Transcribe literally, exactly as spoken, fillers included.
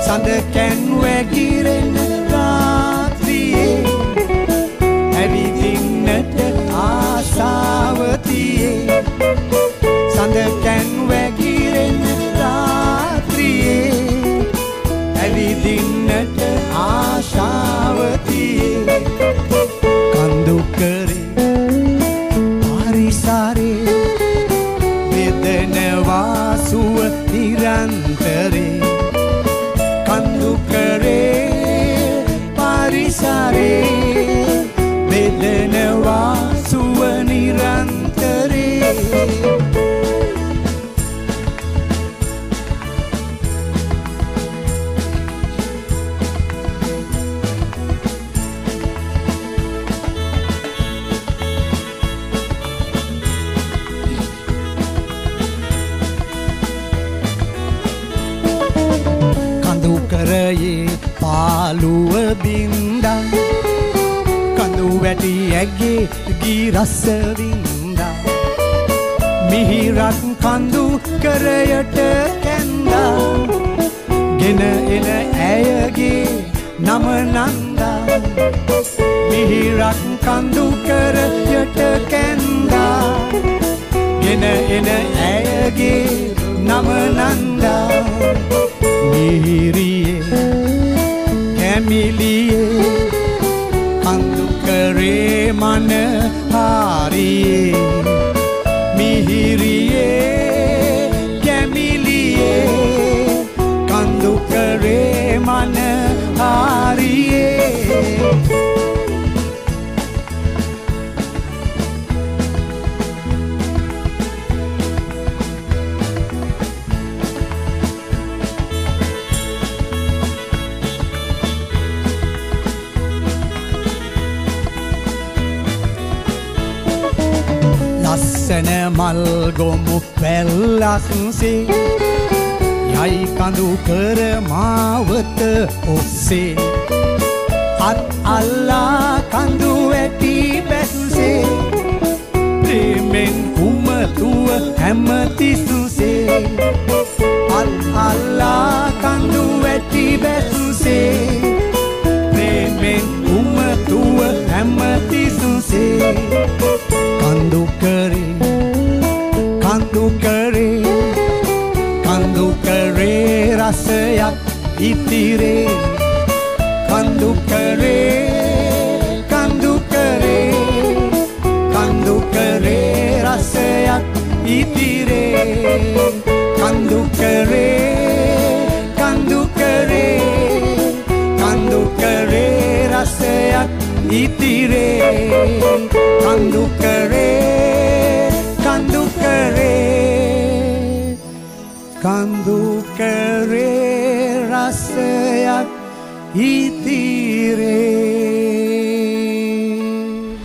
සඳ කැන් වැගිරෙන රාත්‍රියේ ඇවිදින්නට ආසාව තියේ සඳ කැන් වැගිරෙන රාත්‍රියේ ඇවිදින්නට ආශාව තියේ කඳු කරේ පරිසරේ වේදනවා සුව නිරන්තරේ කඳු කරේ පරිසරේ වේදනවා සුව නිරන්තරේ කරයේ පාළුව බින්දා කඳු වැටි ඇගේ ගී රස වින්දා මිහිරක් කඳු කරයට කැන්දා ගෙන එන ඇයගේ නම නන්දා මිහිරක් කඳු කරයට කැන්දා ගෙන එන ඇයගේ නම නන්දා මිහිරියේ කැමිලියේ කඳු කරේ මන හාරියේ මිහිරියේ කැමිලියේ කඳු කරේ මන හාරියේ ලස්සන මල් ගොමු පැල්ලක්සේ යයි කඳු කර මාවත ඔස්සේ අත් අල්ලා කඳු වැටි බැස්සේ ප්‍රේමෙන් උමතුව හැමතිසුසේ අත් අල්ලා කඳු වැටි බැස්සේ ප්‍රේමෙන් උමතුව හැමතිසුසේ කඳු කරේ කඳු කරේ කඳු කරේ රසයක් ඉතිරේ කඳු කරේ කඳු කරේ කඳු කරේ රසයක් ඉතිරේ කඳු කරේ කඳු කරේ කඳු කරේ රසයක් ඉතිරේ කඳු කරේ කඳු කරේ කඳු කරේ රසයක් ඉතිරේ